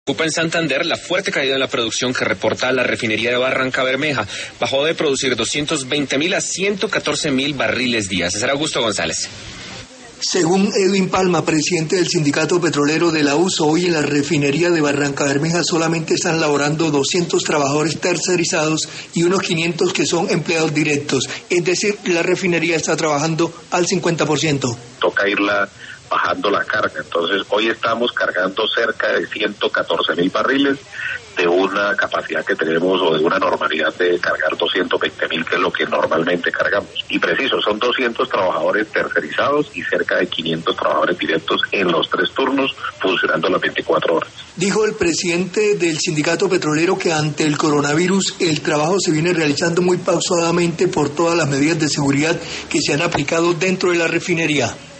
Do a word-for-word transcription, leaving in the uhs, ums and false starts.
Preocupa en Santander la fuerte caída en la producción que reporta la refinería de Barrancabermeja. Bajó de producir doscientos veinte mil a ciento catorce mil barriles día. César Augusto González. Según Edwin Palma, presidente del Sindicato Petrolero de la U S O, hoy en la refinería de Barrancabermeja solamente están laborando doscientos trabajadores tercerizados y unos quinientos que son empleados directos. Es decir, la refinería está trabajando al cincuenta por ciento. Toca irla bajando la carga. Entonces, hoy estamos cargando cerca de ciento catorce mil barriles de una capacidad que tenemos o de una normalidad de cargar doscientos veinte mil, que es lo que normalmente cargamos. Y preciso, son doscientos trabajadores tercerizados y cerca de quinientos trabajadores directos en los tres turnos, funcionando las veinticuatro horas. Dijo el presidente del Sindicato Petrolero que ante el coronavirus el trabajo se viene realizando muy pausadamente por todas las medidas de seguridad que se han aplicado dentro de la refinería.